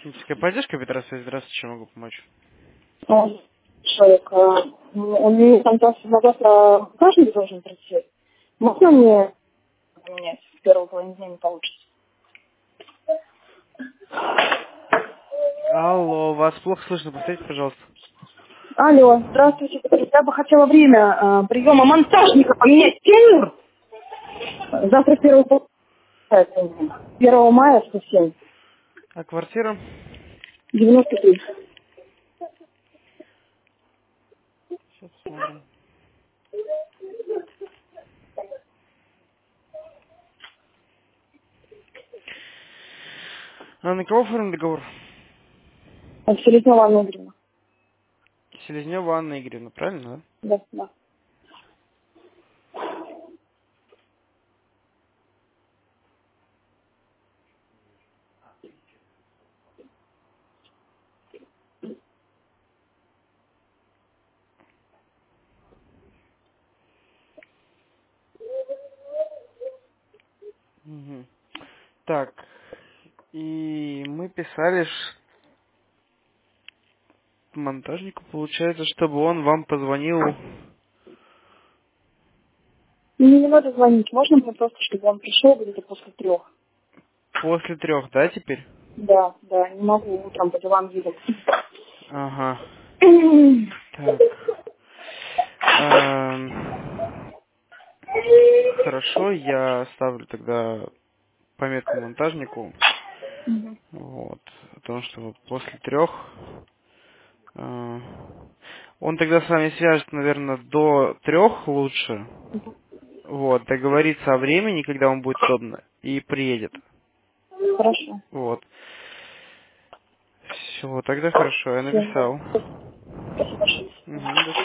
Техническая поддержка, Петросвязь, здравствуйте, чем могу помочь? Человек, он мне там на завтра каждый должен прийти. Можно мне поменять в первую половину дня не получится? Алло, вас плохо слышно, повторите, пожалуйста. Алло, здравствуйте. Я бы хотела время приема монтажника поменять 7 минут. Завтра 1 мая 107. А квартира? 93. Сейчас посмотрим. А на кого оформлен договор? Селезнева Анна Игоревна. Селезнева Анна Игоревна, правильно, Да, да. да? Угу. Так, и мы писали монтажнику, получается, чтобы он вам позвонил Мне не надо звонить. Можно мне просто, чтобы он пришел где-то после 3? после 3, да, теперь? Да, да, не могу утром по делам ездить. Ага. Так. Хорошо, я ставлю тогда пометку монтажнику. Вот. О том, что вот после 3. Он тогда с вами свяжется, наверное, до 3 лучше. Вот, договорится о времени, когда он будет удобно, и приедет. Хорошо. Вот. Все, тогда хорошо, я Всем, да. написал. Спасибо большое. Угу, до